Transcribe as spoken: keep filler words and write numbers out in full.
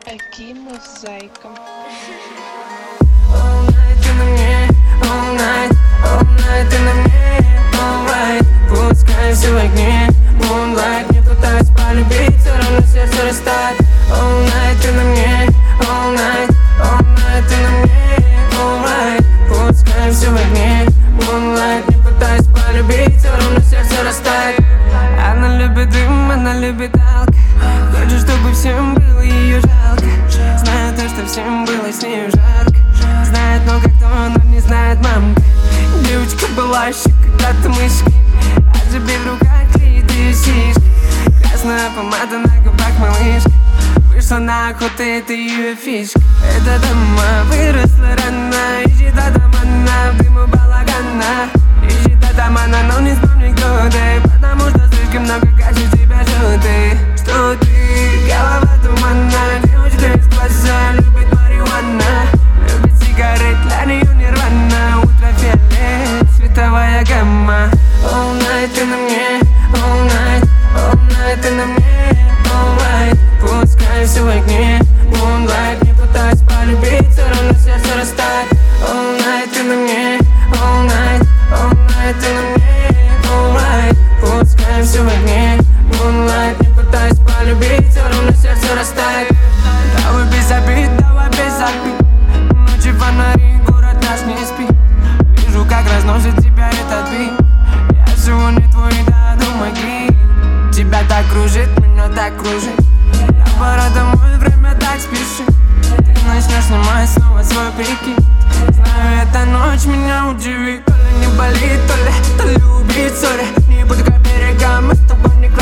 Аки Мозаика. All night ты на мне, all night, all night ты на мне, alright. Пускай все в огне, moonlight. Не пытаюсь полюбить, все равно сердце растает. All night ты на мне, all night, all night ты на мне, alright. Пускай все в огне, moonlight. Не пытаюсь полюбить, все равно сердце растает. Она любит дым, она любит алк. Хочет, чтобы всем было ее жалко. Знает то, что всем было с нею жарко. Знает много кто, но не знает мамка. Девочка была еще когда-то мышкой, а тебе в руках клеит ее сиськи. Красная помада на губах малышка. Вышла на охоту, это ее фишка. Эта дама выросла рано, ищет атамана в дыму балагана. Ищет атамана, но не вспомни, кто ты, потому что слишком много каши тебя желтый. Что ты, голова тумана, девочка из класса любит марихуана. Любит сигарет, для нее нирвана. Ультрафиолет, световая гамма. All night ты на мне, all night, all night ты на мне, alright. Пускай все в огне, moonlight. Не пытаюсь полюбить, все равно сердце растает. All night ты на мне, all night, all night ты на мне, alright. Пускай все в огне, moonlight. Не пытаюсь полюбить, все равно сердце растает. Давай без обид, давай без обид. Ночи фонари, город наш не спит. Вижу, как разносит тебя этот бит. Я сегодня твой, да, думай. Тебя так кружит, меня так кружит. Я пора домой, время так спешит. Ты начнешь снимать снова свой прикид. Знаю, эта ночь меня удивит. То ли не болит, то ли, то ли убит, сори. Не буду к берегам, мы с тобой не